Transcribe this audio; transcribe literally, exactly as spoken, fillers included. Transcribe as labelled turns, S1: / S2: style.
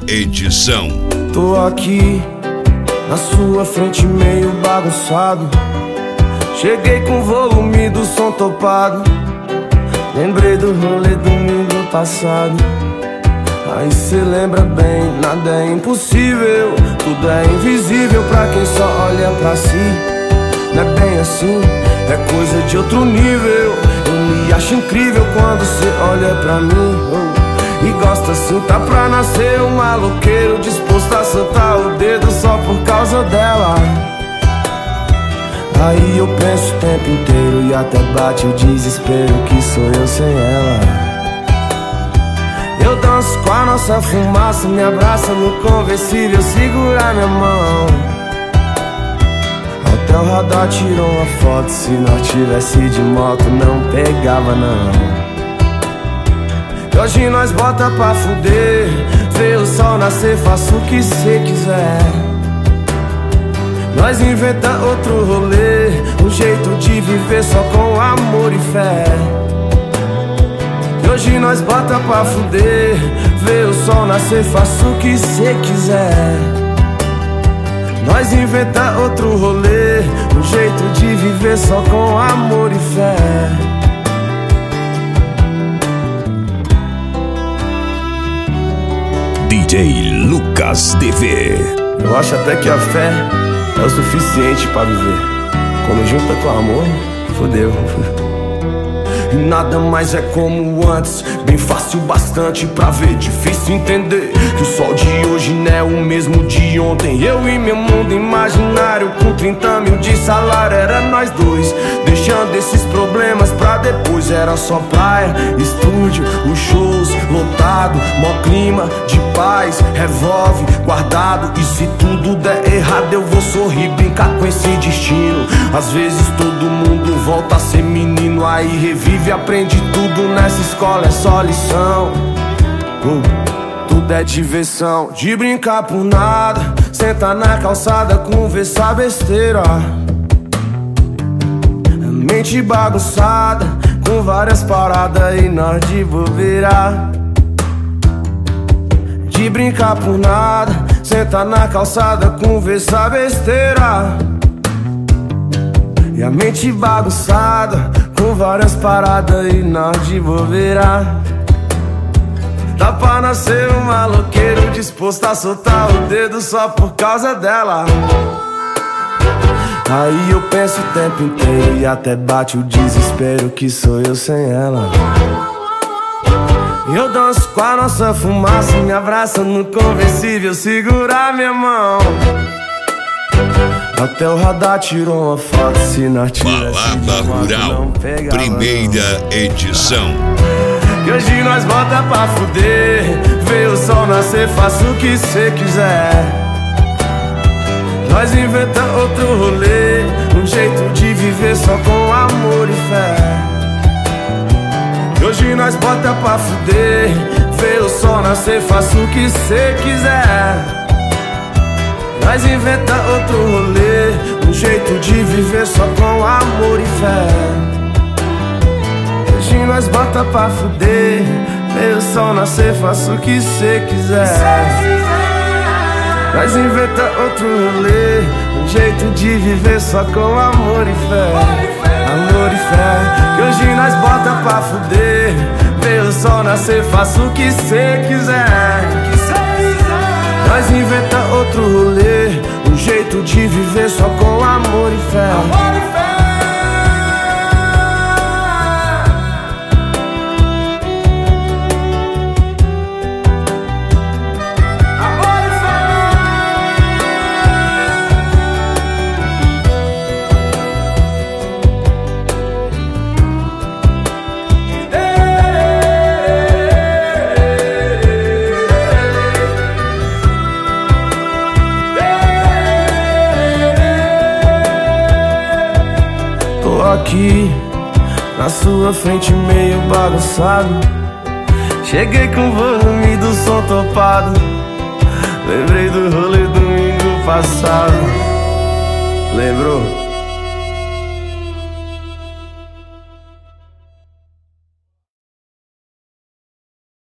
S1: edição.
S2: Tô aqui na sua frente meio bagunçado. Cheguei com o volume do som topado. Lembrei do rolê domingo passado. Aí cê lembra bem, nada é impossível. Tudo é invisível pra quem só olha pra si. Não é bem assim, é coisa de outro nível. Eu me acho incrível quando cê olha pra mim, oh, e gosta assim, tá pra nascer um maloqueiro disposto a soltar o dedo só por causa dela. Aí eu penso o tempo inteiro e até bate o desespero que sou eu sem ela. Eu danço com a nossa fumaça, me abraça no conversível, segura minha mão. Até o radar tirou uma foto, se nós tivesse de moto não pegava não. E hoje nós bota pra fuder, vê o sol nascer, faça o que cê quiser. Nós inventa outro rolê, um jeito de viver só com amor e fé. E hoje nós bota pra fuder, vê o sol nascer, faça o que cê quiser. Nós inventa outro rolê, um jeito de viver só com amor e fé.
S1: D J Lucas D V.
S2: Eu acho até que a fé é o suficiente pra viver. Quando junta com amor, fodeu. E nada mais é como antes, bem fácil bastante pra ver, difícil entender que o sol de hoje não é o mesmo de ontem. Eu e meu mundo imaginário com trinta mil de salário, era nós dois, deixando esses problemas pra depois. Era só praia, estúdio, os shows lotado, mó clima de paz, revolve guardado. E se tudo der errado eu vou sorrir, brincar com esse destino. Às vezes todo mundo volta a ser menino, aí revive e aprende tudo nessa escola, é só lição. uh, Tudo é diversão, de brincar por nada, sentar na calçada, conversar besteira. Mente bagunçada, com várias paradas e nós de bobeira. De brincar por nada, sentar na calçada, conversar besteira. E a mente bagunçada, com várias paradas e nós de bobeira. Dá pra nascer um maloqueiro disposto a soltar o dedo só por causa dela. Aí eu penso o tempo inteiro e até bate o desespero que sou eu sem ela. Eu danço com a nossa fumaça, me abraça no conversível, segura minha mão. Até o radar tirou uma foto, se nós tivesse
S1: Balada Rural, primeira edição.
S2: E hoje nós bota pra fuder, vê o sol nascer, faça o que cê quiser. Nós inventa outro rolê, um jeito de viver só com amor e fé. E hoje nós bota pra fuder, vê o sol nascer, faça o que cê quiser. Nós inventa outro rolê, um jeito de viver só com amor e fé. Hoje nós bota pra fuder, vê o sol nascer, faça o que cê quiser. Nós inventa outro rolê, um jeito de viver só com amor e fé. Amor e fé. Que hoje nós bota pra fuder, vê o sol nascer, faça o que cê quiser. Nós inventa outro rolê, um jeito de viver só com amor e fé. Amor e fé. Amor e fé. Aqui na sua frente meio bagunçado. Cheguei com o volume do som topado. Lembrei do rolê domingo passado. Lembrou?